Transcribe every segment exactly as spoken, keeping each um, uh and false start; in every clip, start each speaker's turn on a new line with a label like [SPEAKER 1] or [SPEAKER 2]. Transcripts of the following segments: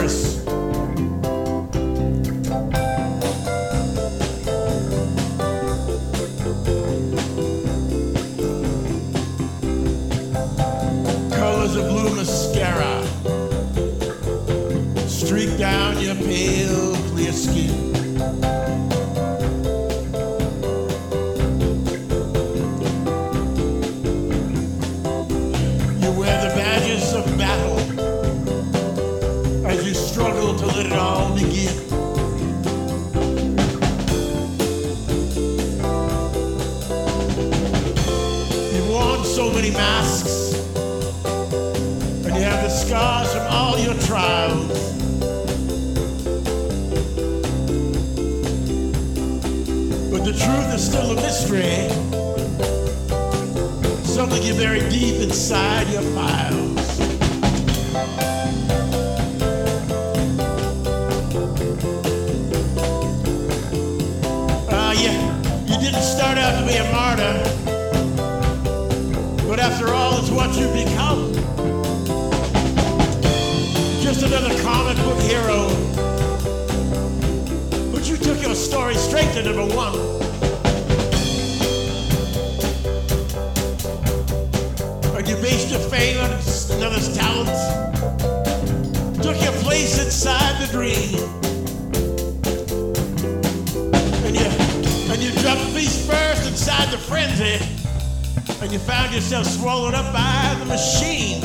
[SPEAKER 1] chorus. Colors of blue mascara streak down your pale, clear skin. You wear the badges of battle as you struggle to let it all begin. You've worn so many masks, and you have the scars from all your trials. But the truth is still a mystery, something you bury deep inside your files. Ah, uh, yeah, you didn't start out to be a martyr, but after all, it's what you become. Just another comic book hero, but you took your story straight to number one. And you based your fame on another's talent, took your place inside the dream. And you, and you dropped feet first inside the frenzy, and you found yourself swallowed up by the machine.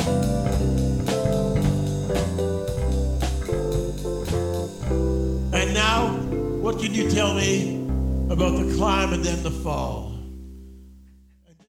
[SPEAKER 1] And now, what can you tell me about the climb and then the fall?